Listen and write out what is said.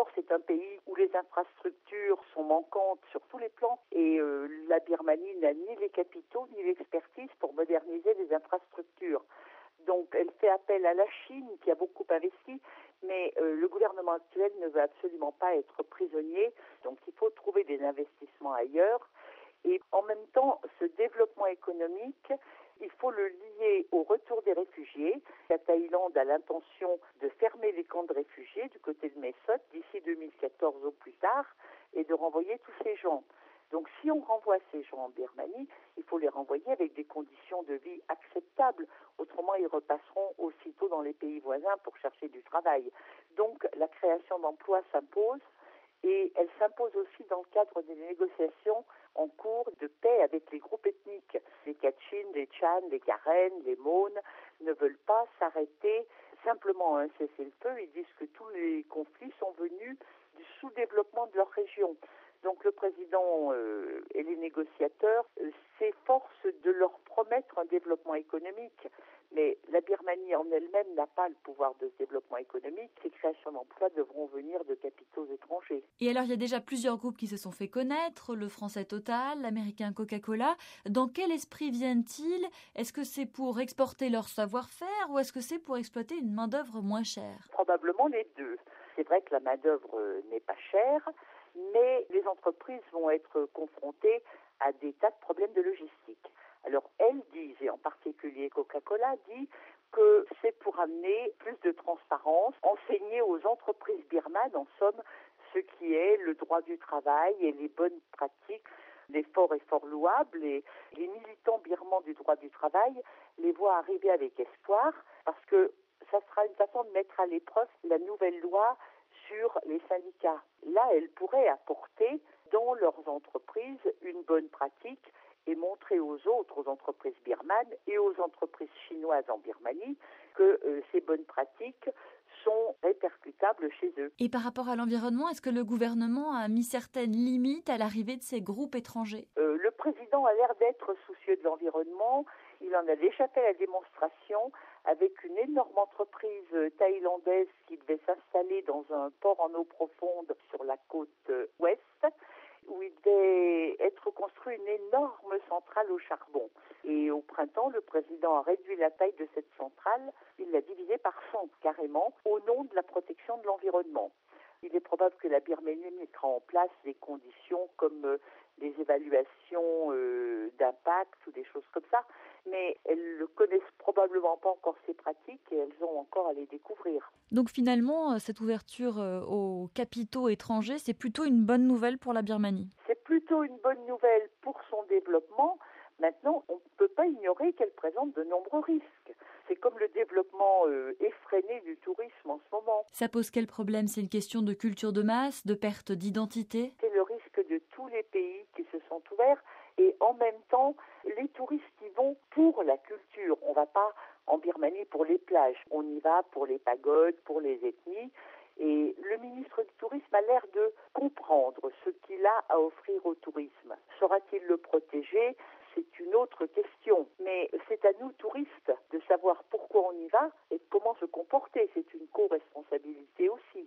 D'abord, c'est un pays où les infrastructures sont manquantes sur tous les plans et la Birmanie n'a ni les capitaux ni l'expertise pour moderniser les infrastructures. Donc, elle fait appel à la Chine qui a beaucoup investi, mais le gouvernement actuel ne veut absolument pas être prisonnier. Donc, il faut trouver des investissements ailleurs. Et en même temps, ce développement économique, il faut le lier au retour des réfugiés. La Thaïlande a l'intention de fermer les camps de réfugiés du côté de Mae Sot d'ici 2014 au plus tard et de renvoyer tous ces gens. Donc si on renvoie ces gens en Birmanie, il faut les renvoyer avec des conditions de vie acceptables. Autrement, ils repasseront aussitôt dans les pays voisins pour chercher du travail. Donc la création d'emplois s'impose. Et elle s'impose aussi dans le cadre des négociations en cours de paix avec les groupes ethniques. Les Kachin, les Chan, les Karen, les Mon ne veulent pas s'arrêter simplement à un cessez-le-feu. Ils disent que tous les conflits sont venus du sous-développement de leur région. Donc le président et les négociateurs s'efforcent de leur promettre un développement économique. Mais la Birmanie en elle-même n'a pas le pouvoir de ce développement économique. Ces créations d'emplois devront venir de capitaux étrangers. Et alors, il y a déjà plusieurs groupes qui se sont fait connaître, le français Total, l'américain Coca-Cola. Dans quel esprit viennent-ils? Est-ce que c'est pour exporter leur savoir-faire ou est-ce que c'est pour exploiter une main-d'œuvre moins chère? Probablement les deux. C'est vrai que la main-d'œuvre n'est pas chère, mais les entreprises vont être confrontées à des tas de problèmes de logistique. Alors elles disent, et en particulier Coca-Cola dit, que c'est pour amener plus de transparence, enseigner aux entreprises birmanes, en somme, ce qui est le droit du travail et les bonnes pratiques. L'effort est fort louable et les militants birmans du droit du travail les voient arriver avec espoir parce que ça sera une façon de mettre à l'épreuve la nouvelle loi sur les syndicats. Là, elles pourraient apporter dans leurs entreprises une bonne pratique et montrer aux autres, aux entreprises birmanes et aux entreprises chinoises en Birmanie, que ces bonnes pratiques sont répercutables chez eux. Et par rapport à l'environnement, est-ce que le gouvernement a mis certaines limites à l'arrivée de ces groupes étrangers? Le président a l'air d'être soucieux de l'environnement. Il en a déjà fait la démonstration avec une énorme entreprise thaïlandaise qui devait s'installer dans un port en eau profonde sur la côte ouest, où il devait être construit une énorme centrale au charbon. Et au printemps, le président a réduit la taille de cette centrale, il l'a divisée par 100 carrément, au nom de la protection de l'environnement. Il est probable que la Birmanie mettra en place des conditions comme des évaluations d'impact ou des choses comme ça, mais elles ne connaissent probablement pas encore ces pratiques et elles ont encore à les découvrir. Donc finalement, cette ouverture aux capitaux étrangers, c'est plutôt une bonne nouvelle pour la Birmanie? C'est plutôt une bonne nouvelle pour son développement. Maintenant, on ne peut pas ignorer qu'elle présente de nombreux risques. C'est comme le développement effréné du tourisme en ce moment. Ça pose quel problème? C'est une question de culture de masse, de perte d'identité? C'est le risque de tous les pays qui se sont ouverts et en même temps, les touristes y vont pour la culture. On ne va pas en Birmanie pour les plages, on y va pour les pagodes, pour les ethnies. Et le ministre du Tourisme a l'air de comprendre ce qu'il a à offrir au tourisme. Saura-t-il le protéger? C'est une autre question. Mais c'est à nous, touristes, de savoir pourquoi on y va et comment se comporter. C'est une co-responsabilité aussi.